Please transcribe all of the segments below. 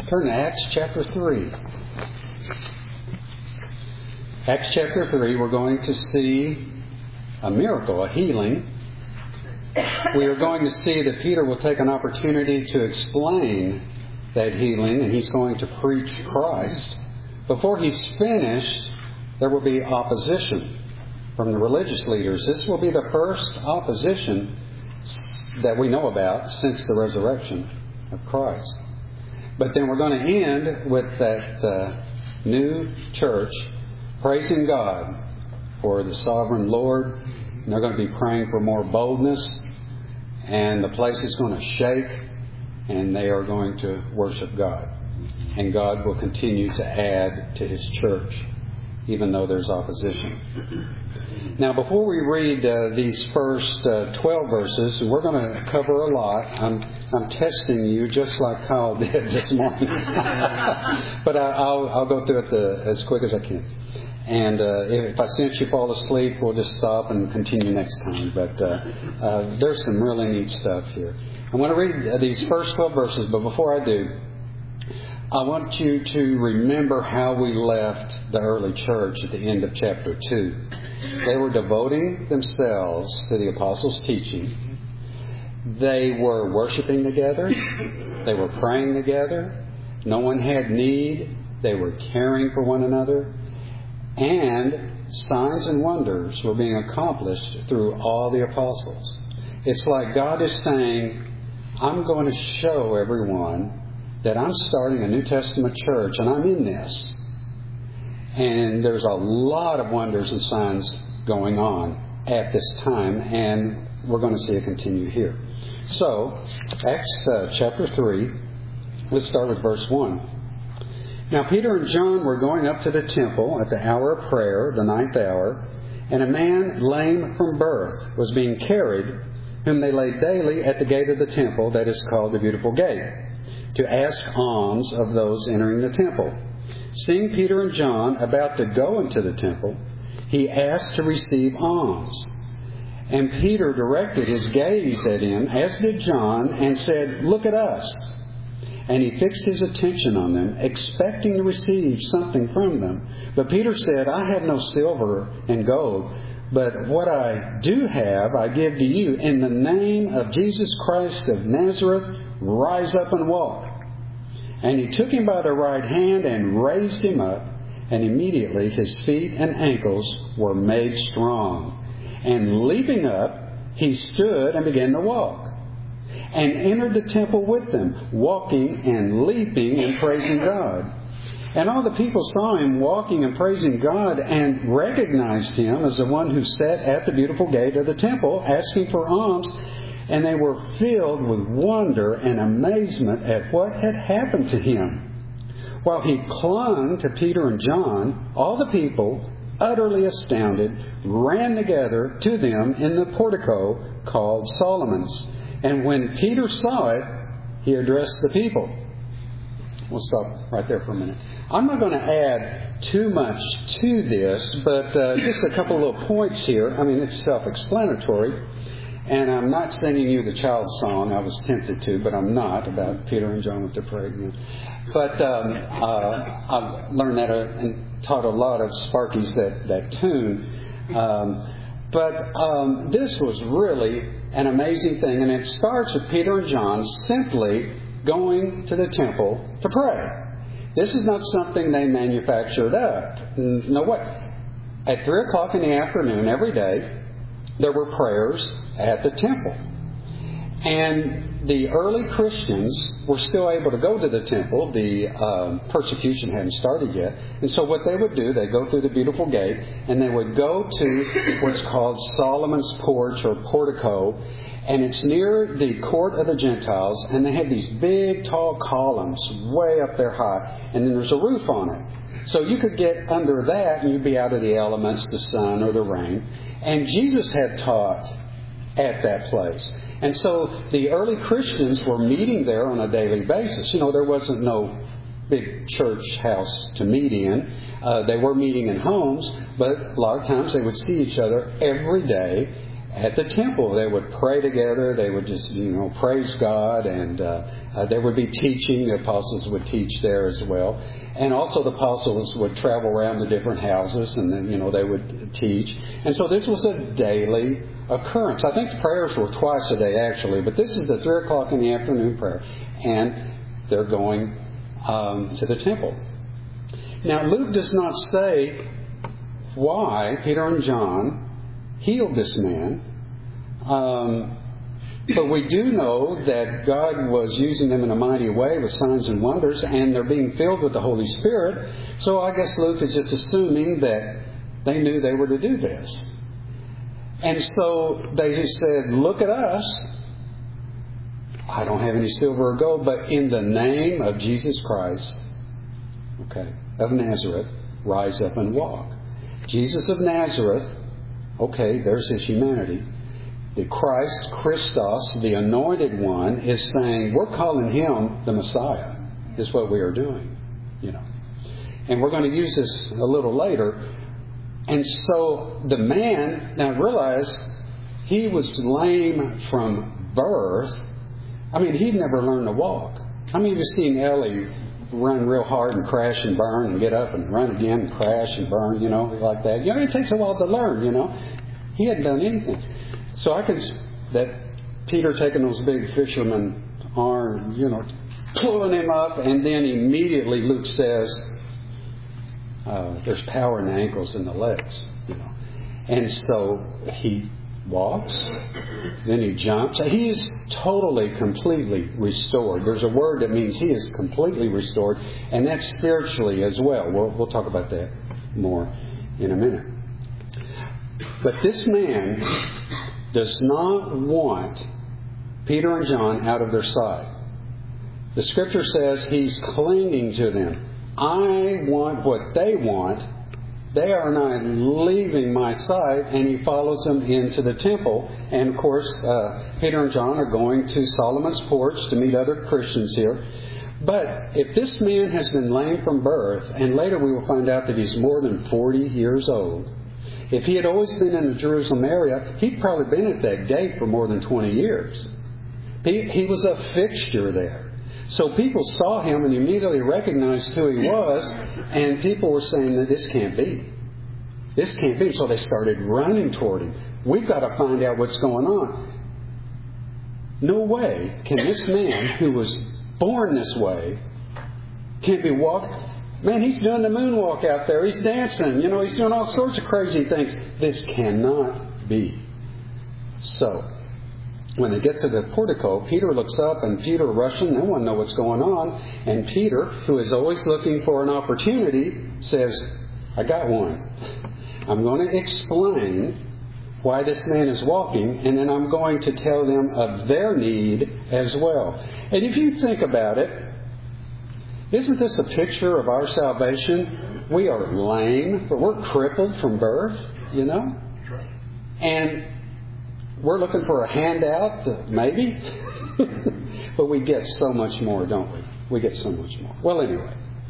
Turn to Acts chapter 3. Acts chapter 3, we're going to see a miracle, a healing. We are going to see that Peter will take an opportunity to explain that healing, and he's going to preach Christ. Before he's finished, there will be opposition from the religious leaders. This will be the first opposition that we know about since the resurrection of Christ. But then we're going to end with that new church praising God for the sovereign Lord. And they're going to be praying for more boldness. And the place is going to shake. And they are going to worship God. And God will continue to add to His church, even though there's opposition. Now, before we read these first 12 verses, we're going to cover a lot. I'm testing you just like Kyle did this morning. But I'll go through it as quick as I can. And if I sense you fall asleep, we'll just stop and continue next time. But there's some really neat stuff here. I want to read these first 12 verses, but before I do, I want you to remember how we left the early church at the end of chapter 2. They were devoting themselves to the apostles' teaching. They were worshiping together. They were praying together. No one had need. They were caring for one another. And signs and wonders were being accomplished through all the apostles. It's like God is saying, I'm going to show everyone that I'm starting a New Testament church and I'm in this. And there's a lot of wonders and signs going on at this time, and we're going to see it continue here. So, Acts chapter 3, let's start with verse 1. Now Peter and John were going up to the temple at the hour of prayer, the 9th hour, and a man lame from birth was being carried, whom they laid daily at the gate of the temple that is called the Beautiful Gate, to ask alms of those entering the temple. Seeing Peter and John about to go into the temple, he asked to receive alms. And Peter directed his gaze at him, as did John, and said, "Look at us." And he fixed his attention on them, expecting to receive something from them. But Peter said, "I have no silver and gold, but what I do have I give to you. In the name of Jesus Christ of Nazareth, rise up and walk." And he took him by the right hand and raised him up, and immediately his feet and ankles were made strong. And leaping up, he stood and began to walk, and entered the temple with them, walking and leaping and praising God. And all the people saw him walking and praising God, and recognized him as the one who sat at the beautiful gate of the temple, asking for alms. And they were filled with wonder and amazement at what had happened to him. While he clung to Peter and John, all the people, utterly astounded, ran together to them in the portico called Solomon's. And when Peter saw it, he addressed the people. We'll stop right there for a minute. I'm not going to add too much to this, but just a couple little points here. I mean, it's self-explanatory. And I'm not singing you the child's song. I was tempted to, but I'm not, about Peter and John with the pregnant. But I've learned that and taught a lot of Sparkies that tune. But this was really an amazing thing. And it starts with Peter and John simply going to the temple to pray. This is not something they manufactured up. No, what? At 3 o'clock in the afternoon every day, there were prayers at the temple. And the early Christians were still able to go to the temple. The persecution hadn't started yet. And so what they would do, they'd go through the beautiful gate, and they would go to what's called Solomon's porch or portico. And it's near the court of the Gentiles. And they had these big, tall columns way up there high. And then there's a roof on it. So you could get under that and you'd be out of the elements, the sun or the rain. And Jesus had taught at that place. And so the early Christians were meeting there on a daily basis. You know, there wasn't no big church house to meet in. They were meeting in homes, but a lot of times they would see each other every day at the temple. They would pray together. They would just, praise God, and there would be teaching. The apostles would teach there as well. And also the apostles would travel around the different houses, and then, they would teach. And so this was a daily occurrence. I think the prayers were twice a day, actually, but this is the 3 o'clock in the afternoon prayer. And they're going to the temple. Now, Luke does not say why Peter and John healed this man. But we do know that God was using them in a mighty way with signs and wonders, and they're being filled with the Holy Spirit. So I guess Luke is just assuming that they knew they were to do this. And so they just said, look at us. I don't have any silver or gold, but in the name of Jesus Christ, of Nazareth, rise up and walk. Jesus of Nazareth, there's his humanity. The Christ, Christos, the Anointed One, is saying, we're calling him the Messiah, is what we are doing. And we're going to use this a little later. And so the man, now realize, he was lame from birth. He'd never learned to walk. You've seen Ellie run real hard and crash and burn and get up and run again and crash and burn, like that. It takes a while to learn, He hadn't done anything. So that Peter taking those big fisherman arm, pulling him up, and then immediately Luke says, there's power in the ankles and the legs, And so he walks, then he jumps. He is totally, completely restored. There's a word that means he is completely restored, and that's spiritually as well. We'll talk about that more in a minute. But this man does not want Peter and John out of their sight. The Scripture says he's clinging to them. I want what they want. They are not leaving my sight, and he follows them into the temple. And of course, Peter and John are going to Solomon's porch to meet other Christians here. But if this man has been lame from birth, and later we will find out that he's more than 40 years old, if he had always been in the Jerusalem area, he'd probably been at that gate for more than 20 years. He was a fixture there. So people saw him and immediately recognized who he was, and people were saying that this can't be. This can't be. So they started running toward him. We've got to find out what's going on. No way can this man who was born this way can't be walking. Man, he's doing the moonwalk out there. He's dancing. He's doing all sorts of crazy things. This cannot be. So when they get to the portico, Peter looks up, and Peter rushing. No one knows what's going on. And Peter, who is always looking for an opportunity, says, I got one. I'm going to explain why this man is walking, and then I'm going to tell them of their need as well. And if you think about it, isn't this a picture of our salvation? We are lame, but we're crippled from birth, And we're looking for a handout, maybe. But we get so much more, don't we? We get so much more. Well, anyway.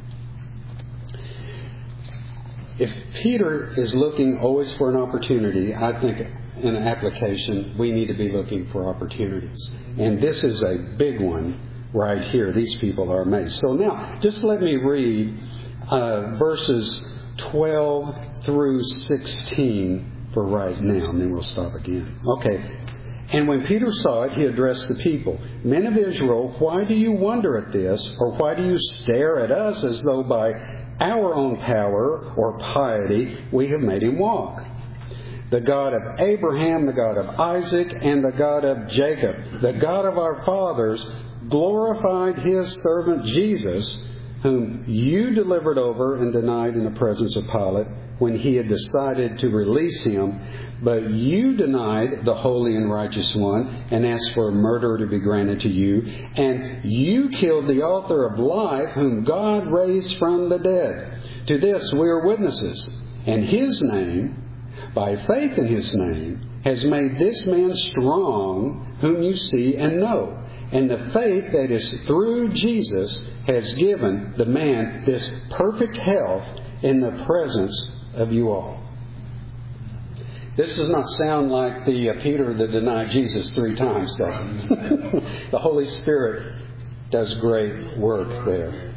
If Peter is looking always for an opportunity, I think in an application, we need to be looking for opportunities. And this is a big one right here. These people are amazed. So now, just let me read verses 12 through 16 for right now, and then we'll stop again. Okay. And when Peter saw it, he addressed the people. Men of Israel, why do you wonder at this? Or why do you stare at us as though by our own power or piety we have made him walk? The God of Abraham, the God of Isaac, and the God of Jacob, the God of our fathers, glorified his servant Jesus, whom you delivered over and denied in the presence of Pilate when he had decided to release him. But you denied the holy and righteous one and asked for a murderer to be granted to you. And you killed the author of life, whom God raised from the dead. To this we are witnesses. And his name, by faith in his name, has made this man strong, whom you see and know. And the faith that is through Jesus has given the man this perfect health in the presence of you all. This does not sound like the Peter that denied Jesus 3 times, does it? The Holy Spirit does great work there.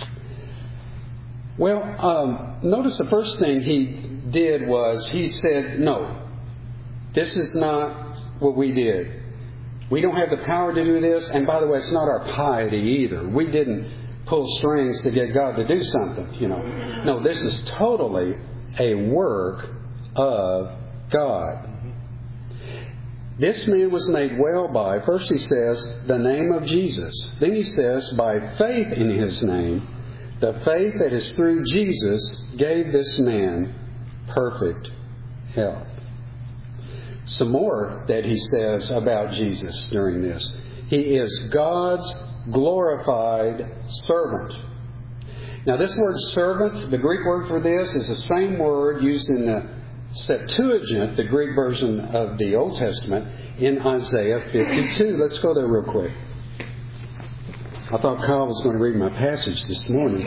Well, notice the first thing he did was he said, no, this is not what we did. We don't have the power to do this. And by the way, it's not our piety either. We didn't pull strings to get God to do something, No, this is totally a work of God. This man was made well by, first he says, the name of Jesus. Then he says, by faith in His name, the faith that is through Jesus gave this man perfect health. Some more that he says about Jesus during this. He is God's glorified servant. Now this word servant, the Greek word for this, is the same word used in the Septuagint, the Greek version of the Old Testament, in Isaiah 52. Let's go there real quick. I thought Kyle was going to read my passage this morning.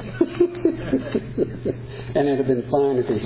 And it would have been fine if he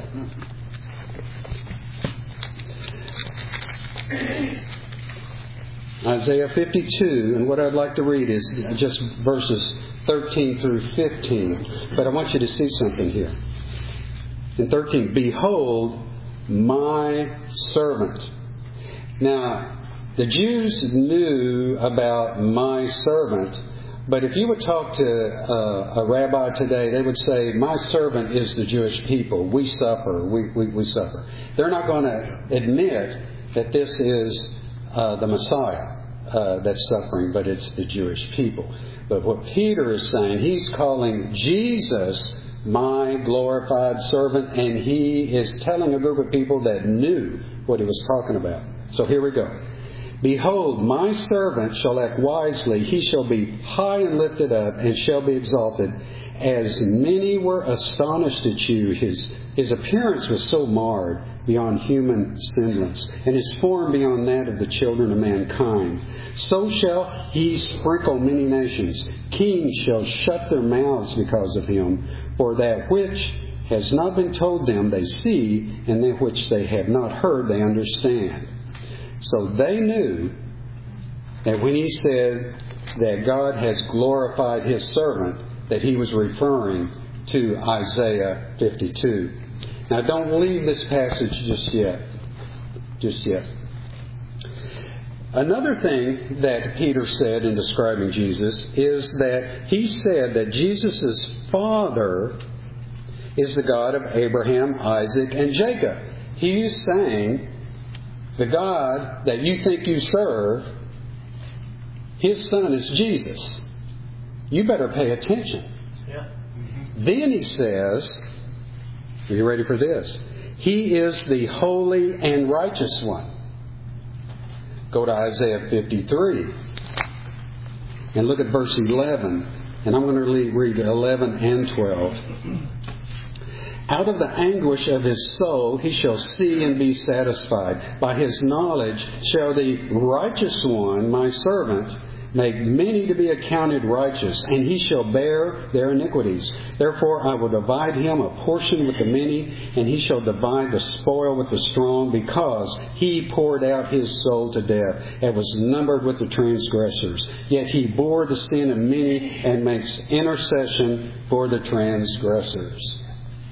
had. Isaiah 52, and what I'd like to read is just verses 13 through 15. But I want you to see something here. In 13, behold, my servant. Now, the Jews knew about my servant, but if you would talk to a rabbi today, they would say, my servant is the Jewish people. We suffer. We suffer. They're not going to admit that this is the Messiah that's suffering, but it's the Jewish people. But what Peter is saying, he's calling Jesus my glorified servant, and he is telling a group of people that knew what he was talking about. So here we go. Behold, my servant shall act wisely. He shall be high and lifted up and shall be exalted. As many were astonished at you, his appearance was so marred beyond human semblance, and his form beyond that of the children of mankind. So shall he sprinkle many nations. Kings shall shut their mouths because of him. For that which has not been told them they see, and that which they have not heard they understand. So they knew that when he said that God has glorified His servant, that he was referring to Isaiah 52. Now don't leave this passage just yet. Another thing that Peter said in describing Jesus is that he said that Jesus' father is the God of Abraham, Isaac, and Jacob. He's saying the God that you think you serve, His son is Jesus. You better pay attention. Yeah. Mm-hmm. Then he says, are you ready for this? He is the holy and righteous one. Go to Isaiah 53 and look at verse 11. And I'm going to read 11 and 12. Out of the anguish of his soul he shall see and be satisfied. By his knowledge shall the righteous one, my servant, make many to be accounted righteous, and he shall bear their iniquities. Therefore I will divide him a portion with the many, and he shall divide the spoil with the strong, because he poured out his soul to death, and was numbered with the transgressors. Yet he bore the sin of many, and makes intercession for the transgressors.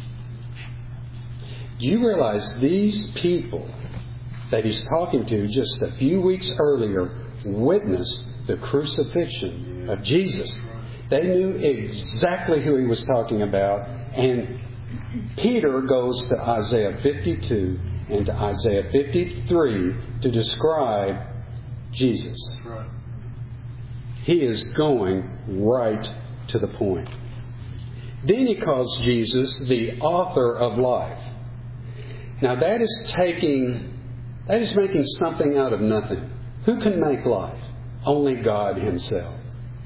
Do you realize these people that he's talking to just a few weeks earlier witnessed the crucifixion of Jesus? They knew exactly who he was talking about. And Peter goes to Isaiah 52 and to Isaiah 53 to describe Jesus. He is going right to the point. Then he calls Jesus the author of life. Now that is making something out of nothing. Who can make life? Only God Himself.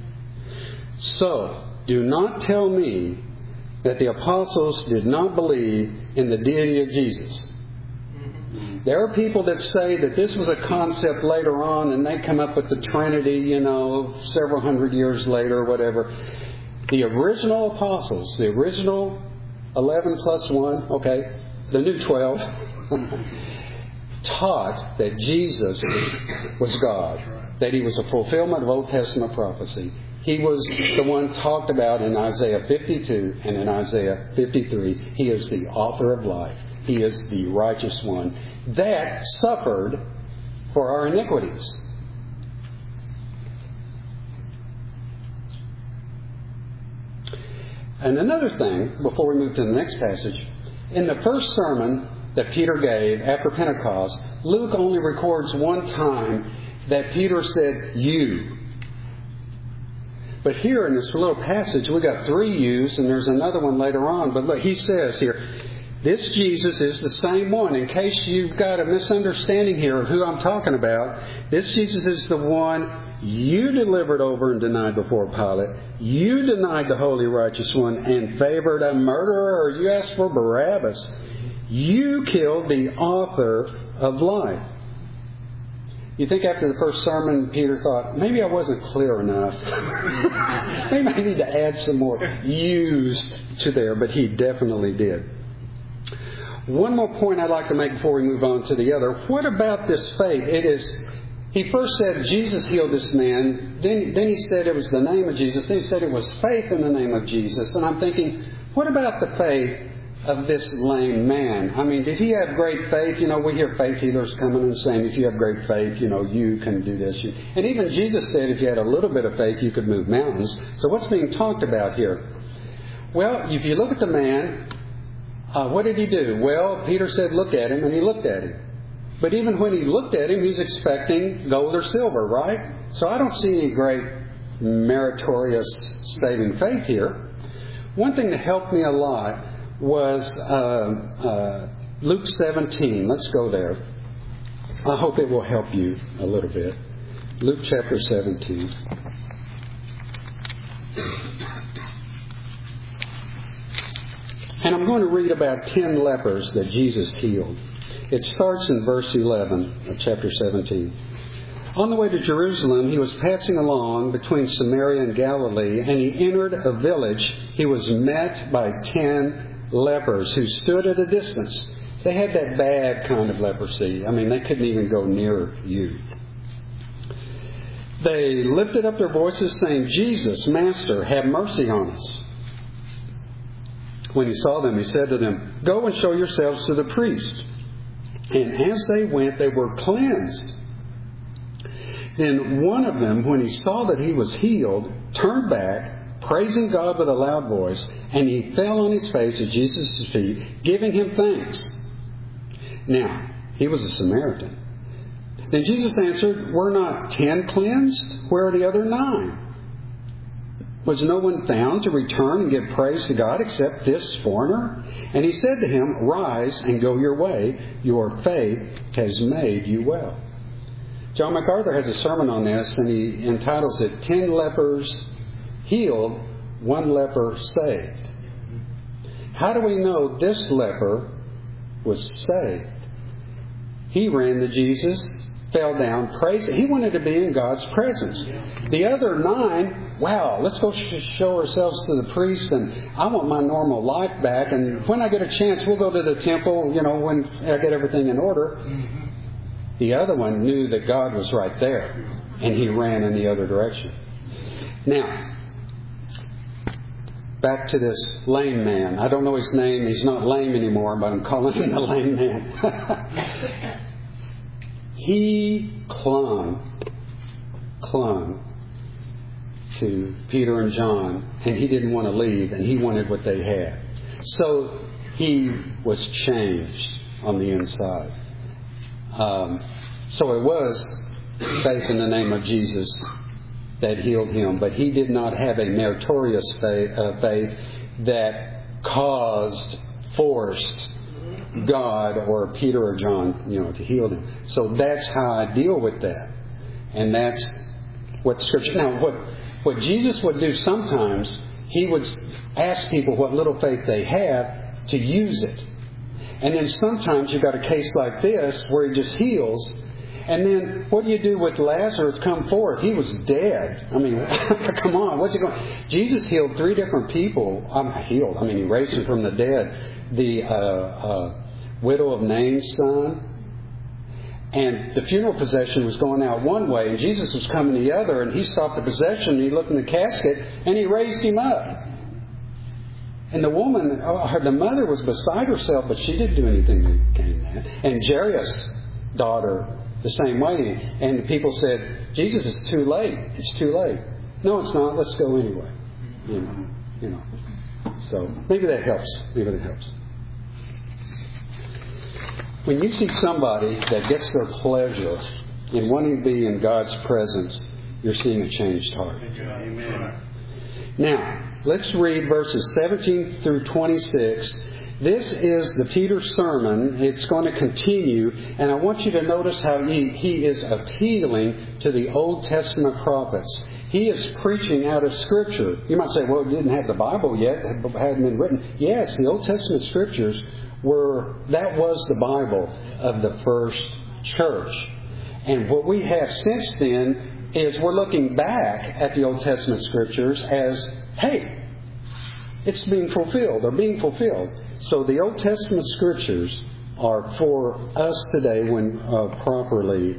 So, do not tell me that the apostles did not believe in the deity of Jesus. There are people that say that this was a concept later on, and they come up with the Trinity, several hundred years later or whatever. The original apostles, the original 11 plus 1, the new 12, taught that Jesus was God, that He was a fulfillment of Old Testament prophecy. He was the one talked about in Isaiah 52 and in Isaiah 53. He is the author of life. He is the righteous one that suffered for our iniquities. And another thing, before we move to the next passage, in the first sermon that Peter gave after Pentecost, Luke only records one time that Peter said, "you." But here in this little passage, we got 3 yous, and there's another one later on. But look, he says here, this Jesus is the same one. In case you've got a misunderstanding here of who I'm talking about, this Jesus is the one you delivered over and denied before Pilate. You denied the holy righteous one and favored a murderer, or you asked for Barabbas. You killed the author of life. You think after the first sermon, Peter thought, maybe I wasn't clear enough. Maybe I need to add some more yous to there, but he definitely did. One more point I'd like to make before we move on to the other. What about this faith? He first said Jesus healed this man. Then he said it was the name of Jesus. Then he said it was faith in the name of Jesus. And I'm thinking, what about the faith of this lame man? I mean, did he have great faith? You know, we hear faith healers coming and saying, if you have great faith, you know, you can do this. And even Jesus said if you had a little bit of faith, you could move mountains. So what's being talked about here? Well, if you look at the man, what did he do? Well, Peter said, look at him, and he looked at him. But even when he looked at him, he's expecting gold or silver, right? So I don't see any great meritorious saving faith here. One thing that helped me a lot was Luke 17. Let's go there. I hope it will help you a little bit. Luke chapter 17. And I'm going to read about 10 lepers that Jesus healed. It starts in verse 11 of chapter 17. On the way to Jerusalem, he was passing along between Samaria and Galilee, and he entered a village. He was met by 10 lepers who stood at a distance. They had that bad kind of leprosy. I mean, they couldn't even go near you. They lifted up their voices saying, Jesus, Master, have mercy on us. When he saw them, he said to them, Go and show yourselves to the priest. And as they went, they were cleansed. Then one of them, when he saw that he was healed, turned back, praising God with a loud voice, and he fell on his face at Jesus' feet, giving him thanks. Now, he was a Samaritan. Then Jesus answered, Were not 10 cleansed? Where are the other 9? Was no one found to return and give praise to God except this foreigner? And he said to him, Rise and go your way. Your faith has made you well. John MacArthur has a sermon on this, and he entitles it, 10 lepers healed, 1 leper saved. How do we know this leper was saved? He ran to Jesus, fell down, praised. He wanted to be in God's presence. The other 9, wow, let's go show ourselves to the priest, and I want my normal life back, and when I get a chance, we'll go to the temple, you know, when I get everything in order. The other one knew that God was right there, and he ran in the other direction. Now, back to this lame man. I don't know his name. He's not lame anymore, but I'm calling him the lame man. He clung to Peter and John, and he didn't want to leave, and he wanted what they had. So he was changed on the inside. So it was faith in the name of Jesus that healed him, but he did not have a meritorious faith that forced God or Peter or John, to heal them. So that's how I deal with that, and that's what the Scripture. Now, what Jesus would do sometimes, he would ask people what little faith they have to use it, and then sometimes you've got a case like this where he just heals. And then what do you do with Lazarus come forth? He was dead. I mean, come on, what's he going? Jesus healed 3 different people. He raised them from the dead. The widow of Nain's son. And the funeral procession was going out one way, and Jesus was coming the other, and he stopped the procession, and he looked in the casket, and he raised him up. And the woman, the mother was beside herself, but she didn't do anything to gain that. And Jairus' daughter, the same way. And the people said, Jesus, it's too late. It's too late. No, it's not. Let's go anyway. You know. So maybe that helps. Maybe that helps. When you see somebody that gets their pleasure in wanting to be in God's presence, you're seeing a changed heart. Amen. Now, let's read verses 17 through 26. This is the Peter sermon. It's going to continue, and I want you to notice how he is appealing to the Old Testament prophets. He is preaching out of Scripture. You might say, well, it didn't have the Bible yet. It hadn't been written. Yes, the Old Testament Scriptures that was the Bible of the first church. And what we have since then is we're looking back at the Old Testament Scriptures as, hey, it's being fulfilled or being fulfilled. So the Old Testament Scriptures are for us today when properly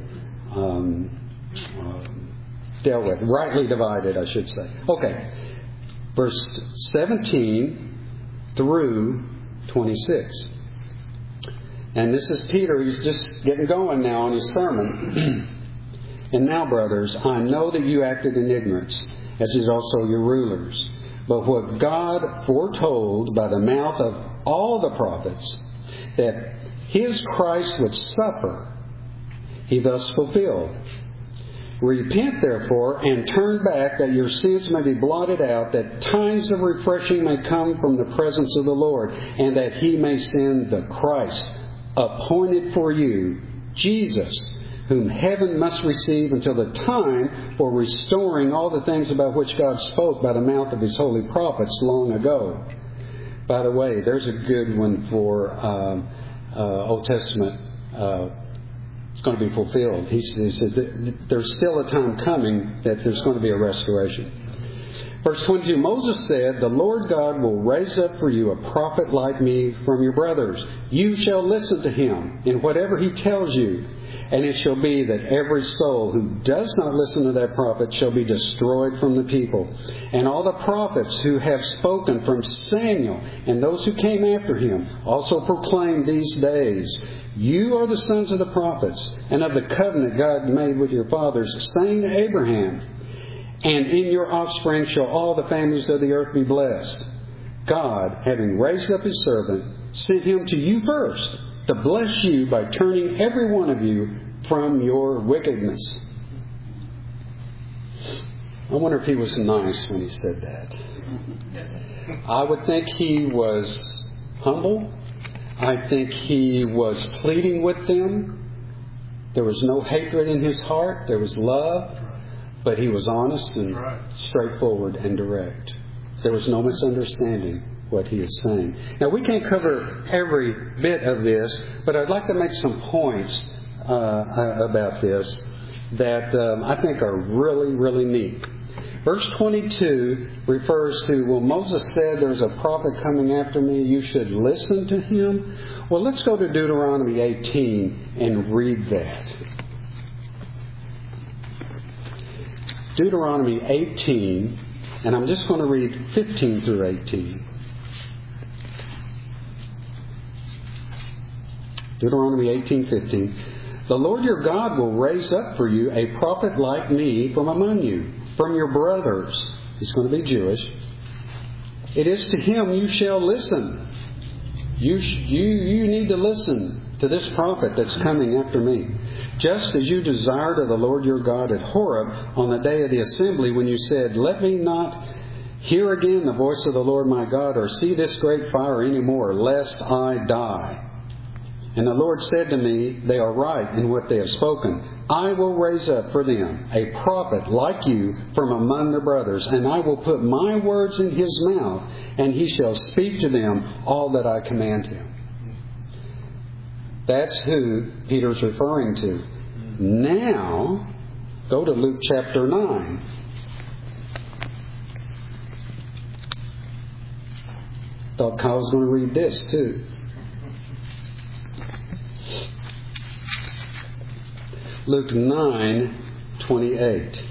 dealt with, rightly divided, I should say. Okay, verse 17 through 26. And this is Peter. He's just getting going now on his sermon. And now, brothers, I know that you acted in ignorance, as did also your rulers. But what God foretold by the mouth of all the prophets, that His Christ would suffer, He thus fulfilled. Repent, therefore, and turn back, that your sins may be blotted out, that times of refreshing may come from the presence of the Lord, and that He may send the Christ, appointed for you, Jesus, whom heaven must receive until the time for restoring all the things about which God spoke by the mouth of His holy prophets long ago. By the way, there's a good one for Old Testament. It's going to be fulfilled. He said there's still a time coming that there's going to be a restoration. Verse 22, Moses said, the Lord God will raise up for you a prophet like me from your brothers. You shall listen to him in whatever he tells you. And it shall be that every soul who does not listen to that prophet shall be destroyed from the people. And all the prophets who have spoken from Samuel and those who came after him also proclaim these days, you are the sons of the prophets and of the covenant God made with your fathers, saying to Abraham, and in your offspring shall all the families of the earth be blessed. God, having raised up His servant, sent him to you first, to bless you by turning every one of you from your wickedness. I wonder if he was nice when he said that. I would think he was humble. I think he was pleading with them. There was no hatred in his heart. There was love. But he was honest and straightforward and direct. There was no misunderstanding what he is saying. Now, we can't cover every bit of this, but I'd like to make some points about this that I think are really, really neat. Verse 22 refers to, well, Moses said there's a prophet coming after me. You should listen to him. Well, let's go to Deuteronomy 18 and read that. Deuteronomy 18, and I'm just going to read 15 through 18. Deuteronomy 18:15. The Lord your God will raise up for you a prophet like me from among you, from your brothers. He's going to be Jewish. It is to him you shall listen. You need to listen to this prophet that's coming after me. Just as you desired of the Lord your God at Horeb on the day of the assembly, when you said, let me not hear again the voice of the Lord my God, or see this great fire any more, lest I die. And the Lord said to me, they are right in what they have spoken. I will raise up for them a prophet like you from among their brothers, and I will put my words in his mouth, and he shall speak to them all that I command him. That's who Peter's referring to. Now, go to Luke chapter 9. Thought Kyle was going to read this too. Luke 9:28.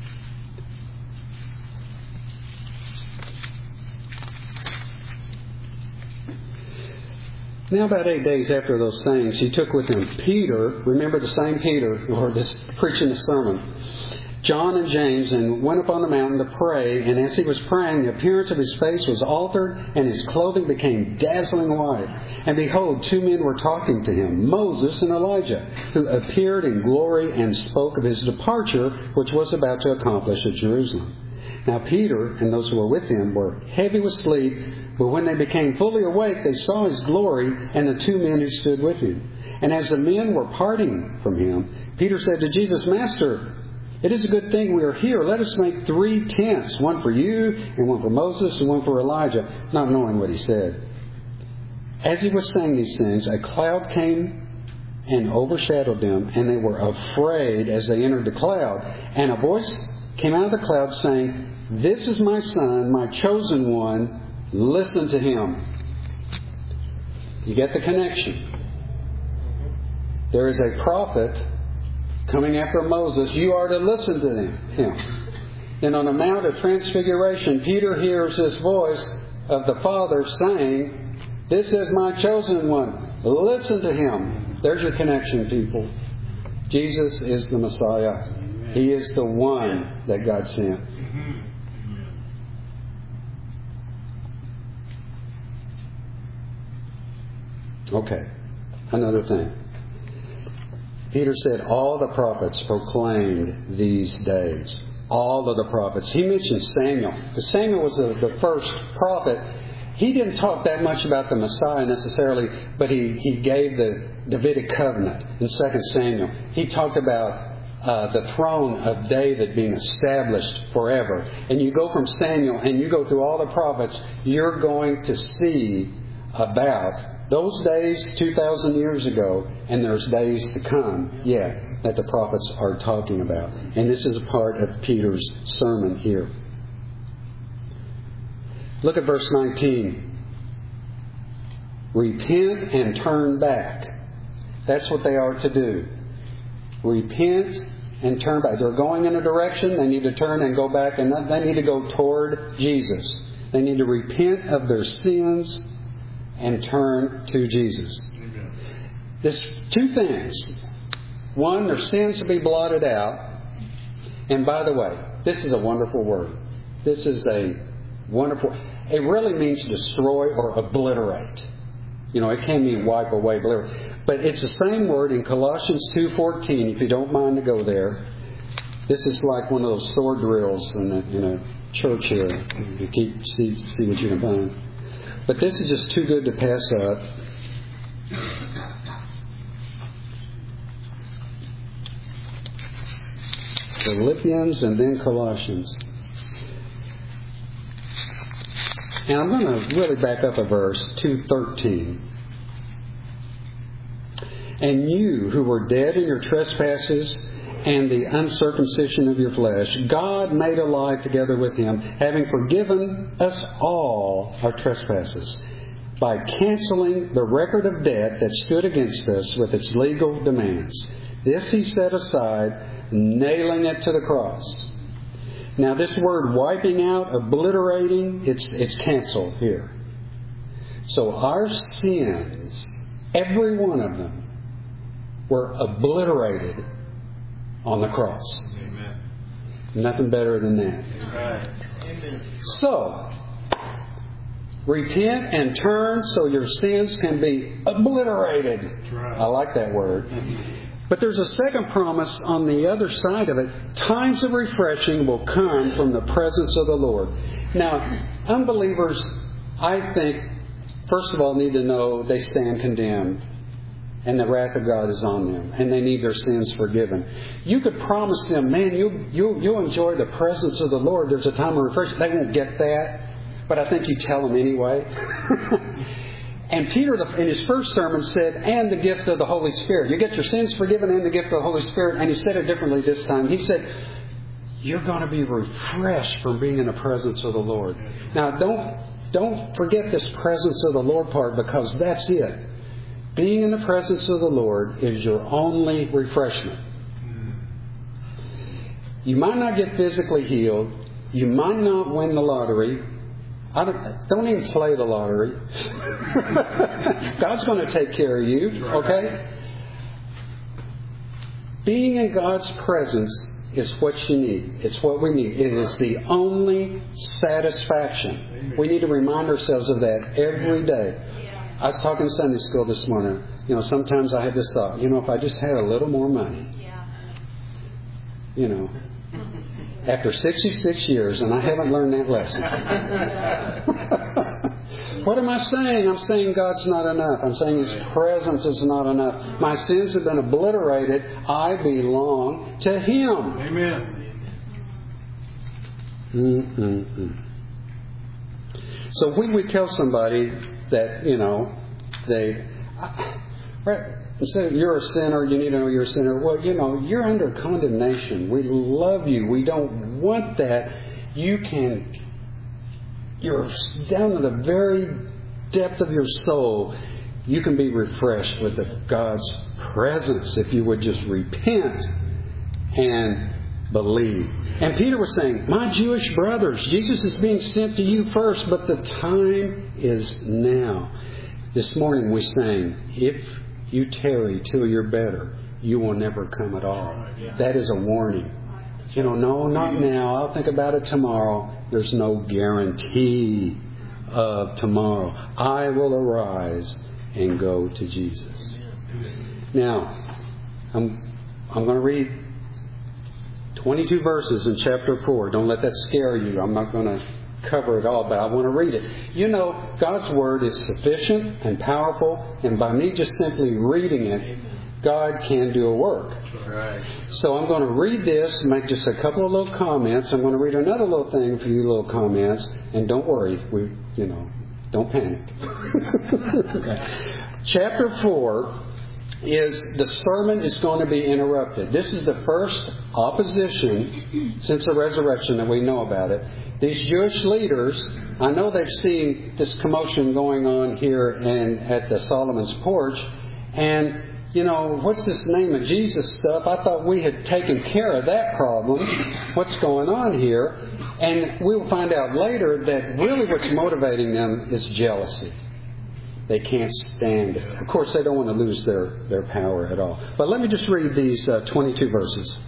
Now about 8 days after those sayings, he took with him Peter, remember the same Peter who heard this preaching the sermon, John and James, and went up on the mountain to pray. And as he was praying, the appearance of his face was altered, and his clothing became dazzling white. And behold, 2 men were talking to him, Moses and Elijah, who appeared in glory and spoke of his departure, which was about to accomplish at Jerusalem. Now Peter and those who were with him were heavy with sleep, but when they became fully awake, they saw his glory and the 2 men who stood with him. And as the men were parting from him, Peter said to Jesus, Master, it is a good thing we are here. Let us make 3 tents, one for you, and one for Moses, and one for Elijah, not knowing what he said. As he was saying these things, a cloud came and overshadowed them, and they were afraid as they entered the cloud. And a voice came out of the cloud saying, This is my Son, my chosen one. Listen to him. You get the connection. There is a prophet coming after Moses. You are to listen to him. And on the Mount of Transfiguration, Peter hears this voice of the Father saying, This is my chosen one. Listen to him. There's your connection, people. Jesus is the Messiah. He is the one that God sent. Okay, another thing. Peter said all the prophets proclaimed these days. All of the prophets. He mentioned Samuel. Because Samuel was the first prophet. He didn't talk that much about the Messiah necessarily, but he gave the Davidic covenant in 2 Samuel. He talked about the throne of David being established forever. And you go from Samuel and you go through all the prophets, you're going to see about those days 2,000 years ago, and there's days to come, that the prophets are talking about. And this is a part of Peter's sermon here. Look at verse 19. Repent and turn back. That's what they are to do. Repent and turn back. They're going in a direction, they need to turn and go back, and they need to go toward Jesus. They need to repent of their sins and turn to Jesus. Amen. There's 2 things. One, their sins will be blotted out. And by the way, this is a wonderful word. This is a wonderful... It really means destroy or obliterate. You know, it can mean wipe away, obliterate. But it's the same word in Colossians 2:14, if you don't mind to go there. This is like one of those sword drills in a church here. You keep see what you can find. But this is just too good to pass up. Philippians and then Colossians. And I'm going to really back up a verse, 2:13. And you who were dead in your trespasses and the uncircumcision of your flesh, God made alive together with him, having forgiven us all our trespasses, by canceling the record of debt that stood against us with its legal demands. This he set aside, nailing it to the cross. Now this word wiping out, obliterating, it's canceled here. So our sins, every one of them, were obliterated on the cross. Amen. Nothing better than that. Amen. So, repent and turn so your sins can be obliterated. Right. I like that word. But there's a second promise on the other side of it. Times of refreshing will come from the presence of the Lord. Now, unbelievers, I think, first of all, need to know they stand condemned. And the wrath of God is on them. And they need their sins forgiven. You could promise them, man, you'll enjoy the presence of the Lord. There's a time of refreshing. They won't get that. But I think you tell them anyway. And Peter, in his first sermon, said, and the gift of the Holy Spirit. You get your sins forgiven and the gift of the Holy Spirit. And he said it differently this time. He said, you're going to be refreshed from being in the presence of the Lord. Now, don't forget this presence of the Lord part, because that's it. Being in the presence of the Lord is your only refreshment. You might not get physically healed. You might not win the lottery. Don't even play the lottery. God's going to take care of you, okay? Being in God's presence is what you need. It's what we need. It is the only satisfaction. We need to remind ourselves of that every day. I was talking Sunday school this morning. Sometimes I have this thought, if I just had a little more money. After 66 years, and I haven't learned that lesson. What am I saying? I'm saying God's not enough. I'm saying His presence is not enough. My sins have been obliterated. I belong to Him. Amen. So when we tell somebody that, instead of you're a sinner, you need to know you're a sinner. Well, you're under condemnation. We love you. We don't want that. You're down to the very depth of your soul. You can be refreshed with God's presence if you would just repent and believe. And Peter was saying, my Jewish brothers, Jesus is being sent to you first, but the time is now. This morning we sang, if you tarry till you're better, you will never come at all. That is a warning. No, not now. I'll think about it tomorrow. There's no guarantee of tomorrow. I will arise and go to Jesus. Now, I'm going to read 22 verses in chapter 4. Don't let that scare you. I'm not going to cover it all, but I want to read it. God's Word is sufficient and powerful, and by me just simply reading it, God can do a work. Right. So I'm going to read this, make just a couple of little comments. I'm going to read another little thing for you, little comments, and don't worry, don't panic. Chapter 4 is the sermon is going to be interrupted. This is the first opposition since the resurrection that we know about it. These Jewish leaders, I know they've seen this commotion going on here and at the Solomon's Porch, and what's this name of Jesus stuff? I thought we had taken care of that problem. What's going on here? And we'll find out later that really what's motivating them is jealousy. They can't stand it. Of course, they don't want to lose their power at all. But let me just read these 22 verses.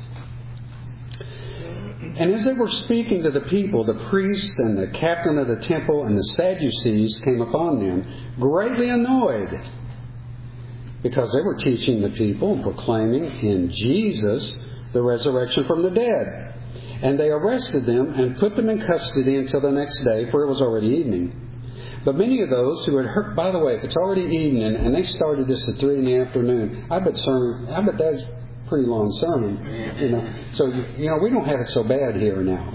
And as they were speaking to the people, the priest and the captain of the temple and the Sadducees came upon them, greatly annoyed, because they were teaching the people and proclaiming in Jesus the resurrection from the dead. And they arrested them and put them in custody until the next day, for it was already evening. But many of those who had heard, by the way, if it's already evening and they started this at 3 in the afternoon, I bet that's a pretty long sermon, So, we don't have it so bad here now,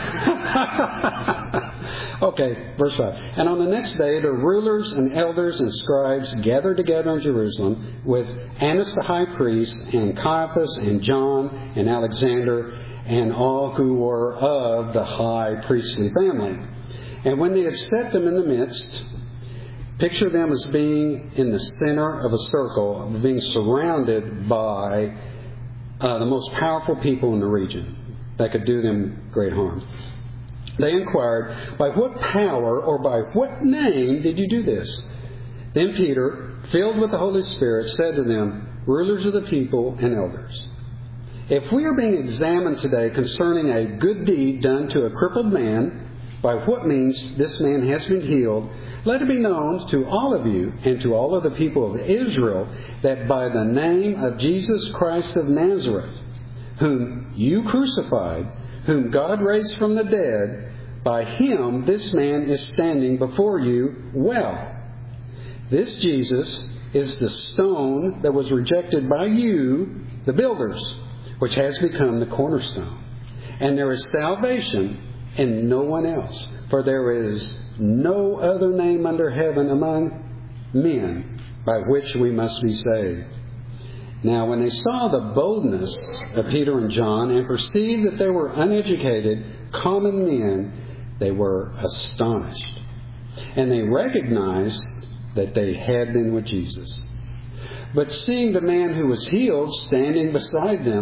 okay? Okay, verse 5. And on the next day, the rulers and elders and scribes gathered together in Jerusalem with Annas the high priest and Caiaphas and John and Alexander and all who were of the high priestly family. And when they had set them in the midst, picture them as being in the center of a circle, being surrounded by the most powerful people in the region that could do them great harm. They inquired, by what power or by what name did you do this? Then Peter, filled with the Holy Spirit, said to them, rulers of the people and elders, if we are being examined today concerning a good deed done to a crippled man, by what means this man has been healed, let it be known to all of you and to all of the people of Israel that by the name of Jesus Christ of Nazareth, whom you crucified, whom God raised from the dead, by Him this man is standing before you well. This Jesus is the stone that was rejected by you, the builders, which has become the cornerstone. And there is salvation in no one else, for there is no other name under heaven among men by which we must be saved. Now, when they saw the boldness of Peter and John and perceived that they were uneducated, common men, they were astonished. And they recognized that they had been with Jesus. But seeing the man who was healed standing beside them,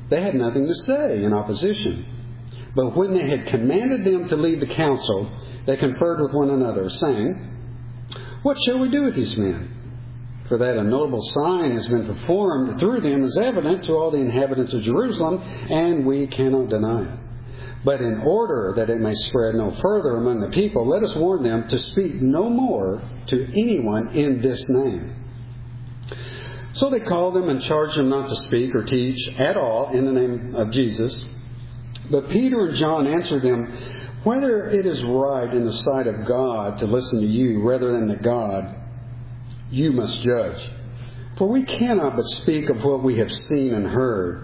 they had nothing to say in opposition. But when they had commanded them to leave the council, they conferred with one another, saying, "What shall we do with these men? For that a notable sign has been performed through them is evident to all the inhabitants of Jerusalem, and we cannot deny it. But in order that it may spread no further among the people, let us warn them to speak no more to anyone in this name." So they called them and charged them not to speak or teach at all in the name of Jesus. But Peter and John answered them, "Whether it is right in the sight of God to listen to you rather than to God, you must judge. For we cannot but speak of what we have seen and heard."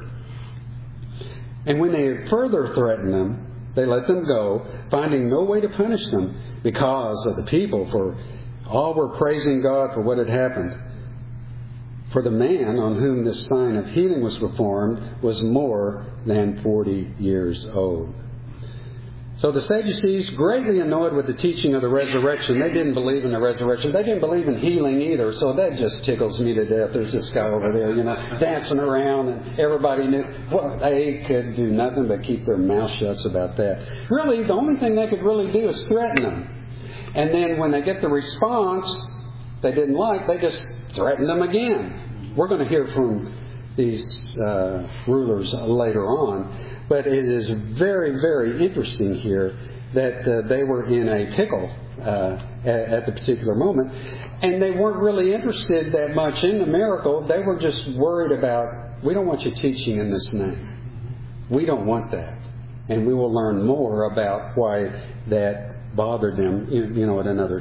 And when they had further threatened them, they let them go, finding no way to punish them because of the people, for all were praising God for what had happened. For the man on whom this sign of healing was performed was more than 40 years old. So the Sadducees, greatly annoyed with the teaching of the resurrection, they didn't believe in the resurrection. They didn't believe in healing either. So that just tickles me to death. There's this guy over there, dancing around, and everybody knew. Well, they could do nothing but keep their mouth shut about that. Really, the only thing they could really do is threaten them. And then when they get the response they didn't like, they just threatened them again. We're going to hear from these rulers later on. But it is very, very interesting here that they were in a pickle at the particular moment. And they weren't really interested that much in the miracle. They were just worried about, we don't want you teaching in this name. We don't want that. And we will learn more about why that bothered them, at another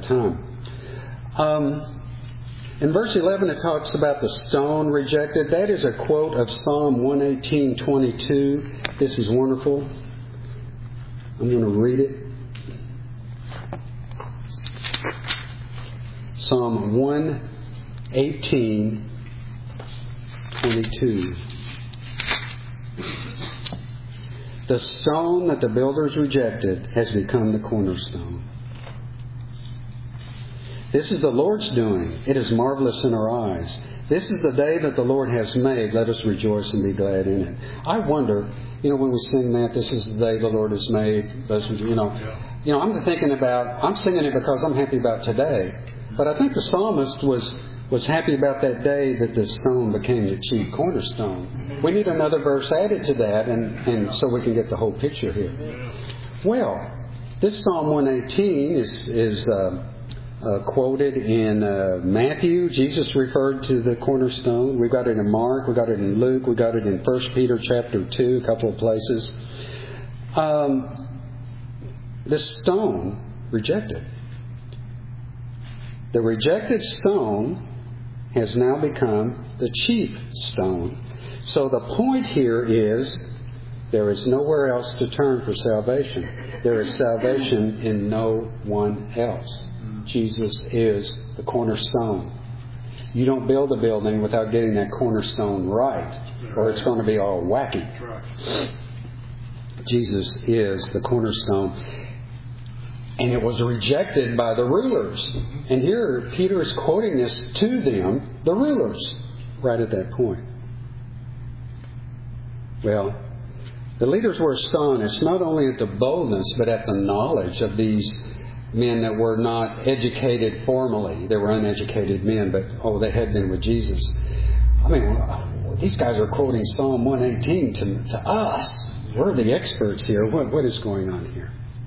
time. In verse 11, it talks about the stone rejected. That is a quote of Psalm 118:22. This is wonderful. I'm going to read it. Psalm 118:22. The stone that the builders rejected has become the cornerstone. This is the Lord's doing. It is marvelous in our eyes. This is the day that the Lord has made. Let us rejoice and be glad in it. I wonder, when we sing that, this is the day the Lord has made. I'm thinking about, I'm singing it because I'm happy about today. But I think the psalmist was happy about that day that the stone became the chief cornerstone. We need another verse added to that, and so we can get the whole picture here. Well, this Psalm 118 is quoted in Matthew. Jesus referred to the cornerstone. We got it in Mark. We got it in Luke. We got it in 1 Peter chapter 2, a couple of places. The stone rejected. The rejected stone has now become the chief stone. So the point here is there is nowhere else to turn for salvation. There is salvation in no one else. Jesus is the cornerstone. You don't build a building without getting that cornerstone right, or it's going to be all wacky. Jesus is the cornerstone. And it was rejected by the rulers. And here Peter is quoting this to them, the rulers, right at that point. Well, the leaders were astonished not only at the boldness, but at the knowledge of these men that were not educated formally. They were uneducated men, but they had been with Jesus. I mean, these guys are quoting Psalm 118 to us. We're the experts here. What is going on here?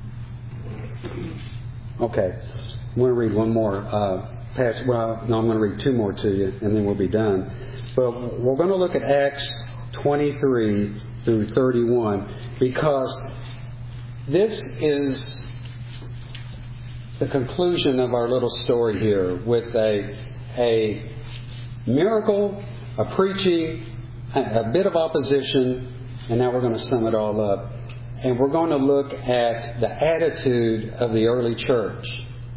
Okay, I'm going to read one more passage. Well, no, I'm going to read two more to you, and then we'll be done. But we're going to look at Acts 23 through 31, because this is the conclusion of our little story here, with a miracle, a preaching, a bit of opposition, and now we're going to sum it all up. And we're going to look at the attitude of the early church.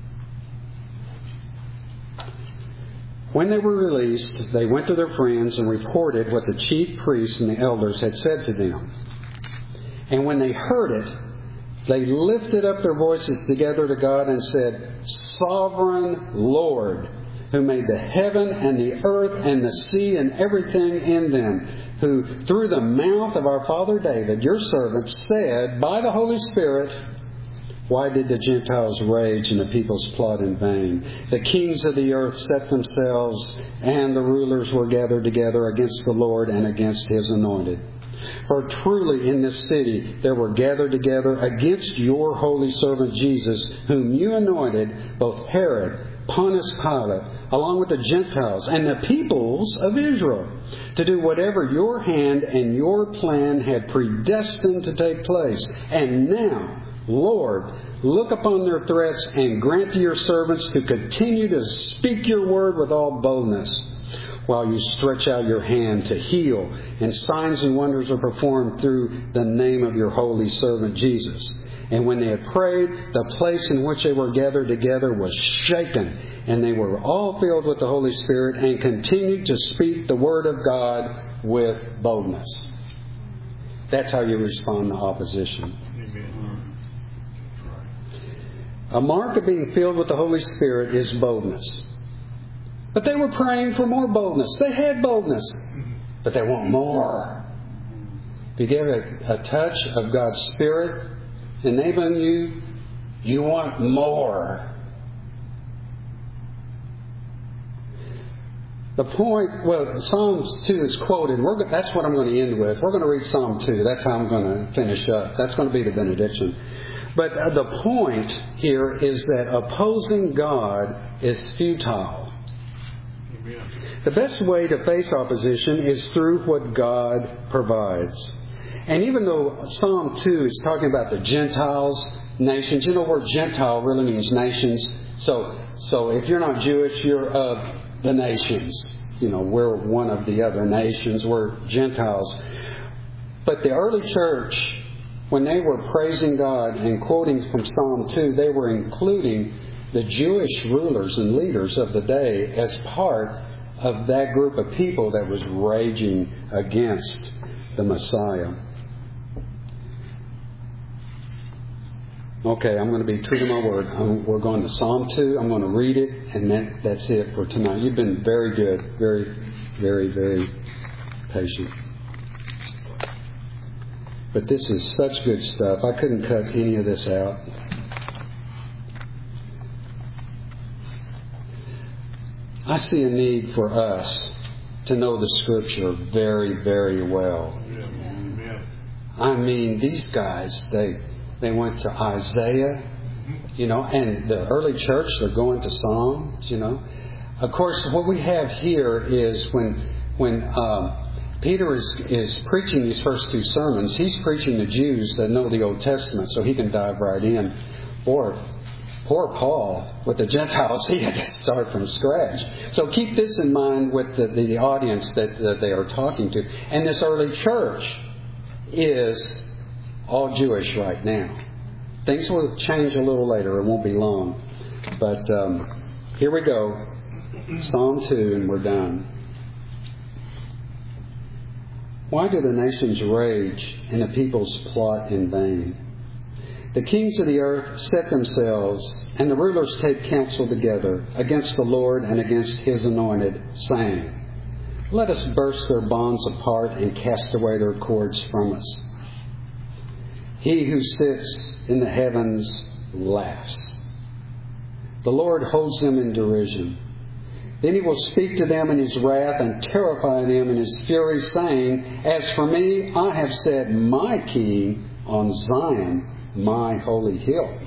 When they were released, they went to their friends and reported what the chief priests and the elders had said to them. And when they heard it, they lifted up their voices together to God and said, "Sovereign Lord, who made the heaven and the earth and the sea and everything in them, who through the mouth of our father David, your servant, said by the Holy Spirit, why did the Gentiles rage and the peoples plot in vain? The kings of the earth set themselves, and the rulers were gathered together against the Lord and against His anointed. For truly in this city there were gathered together against your holy servant Jesus, whom you anointed, both Herod, Pontius Pilate, along with the Gentiles and the peoples of Israel, to do whatever your hand and your plan had predestined to take place. And now, Lord, look upon their threats and grant to your servants to continue to speak your word with all boldness, while you stretch out your hand to heal, and signs and wonders are performed through the name of your holy servant Jesus. And when they had prayed, the place in which they were gathered together was shaken, and they were all filled with the Holy Spirit and continued to speak the word of God with boldness. That's how you respond to opposition. A mark of being filled with the Holy Spirit is boldness. But they were praying for more boldness. They had boldness, but they want more. If you get a touch of God's Spirit enabling you, you want more. The point, well, Psalms 2 is quoted. That's what I'm going to end with. We're going to read Psalm 2. That's how I'm going to finish up. That's going to be the benediction. But the point here is that opposing God is futile. Amen. The best way to face opposition is through what God provides. And even though Psalm 2 is talking about the Gentiles, nations, you know, the word Gentile really means nations. So if you're not Jewish, you're of the nations. You know, we're one of the other nations. We're Gentiles. But the early church, when they were praising God and quoting from Psalm 2, they were including the Jewish rulers and leaders of the day as part of that group of people that was raging against the Messiah. Okay, I'm going to be true to my word. We're going to Psalm 2. I'm going to read it, and that's it for tonight. You've been very good. Very, very, very patient. But this is such good stuff. I couldn't cut any of this out. I see a need for us to know the Scripture very, very well. I mean, these guys, they went to Isaiah, you know, and the early church, they're going to Psalms, you know. Of course, what we have here is when Peter is preaching these first two sermons, he's preaching to Jews that know the Old Testament, so he can dive right in. Poor Paul, with the Gentiles, he had to start from scratch. So keep this in mind with the audience that they are talking to. And this early church is all Jewish right now. Things will change a little later. It won't be long. But here we go. Psalm 2, and we're done. Why do the nations rage and the peoples plot in vain? The kings of the earth set themselves, and the rulers take counsel together against the Lord and against His anointed, saying, let us burst their bonds apart and cast away their cords from us. He who sits in the heavens laughs. The Lord holds them in derision. Then He will speak to them in His wrath and terrify them in His fury, saying, as for me, I have set my king on Zion, my holy hill.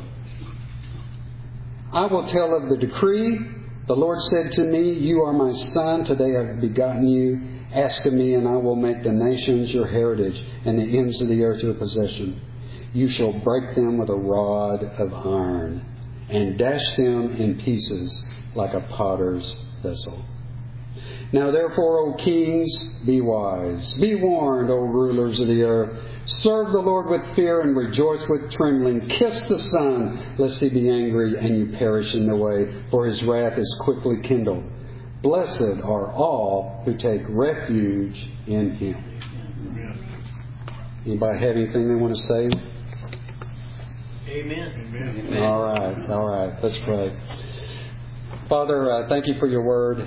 I will tell of the decree. The Lord said to me, you are my son. Today I have begotten you. Ask of me, and I will make the nations your heritage and the ends of the earth your possession. You shall break them with a rod of iron and dash them in pieces like a potter's vessel. Now therefore, O kings, be wise. Be warned, O rulers of the earth. Serve the Lord with fear and rejoice with trembling. Kiss the Son, lest He be angry and you perish in the way, for His wrath is quickly kindled. Blessed are all who take refuge in Him. Anybody have anything they want to say? Amen. All right. Let's pray. Father, thank you for your word.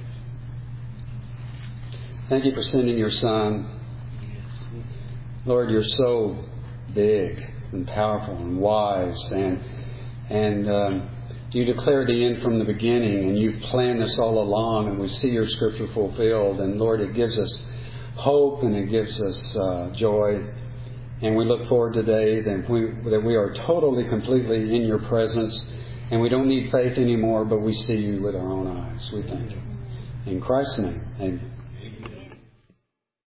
Thank you for sending your Son. Lord, you're so big and powerful and wise, and you declared the end from the beginning, and you've planned this all along, and we see your Scripture fulfilled. And Lord, it gives us hope and it gives us joy. And we look forward today that we are totally, completely in your presence, and we don't need faith anymore, but we see you with our own eyes. We thank you. In Christ's name, amen.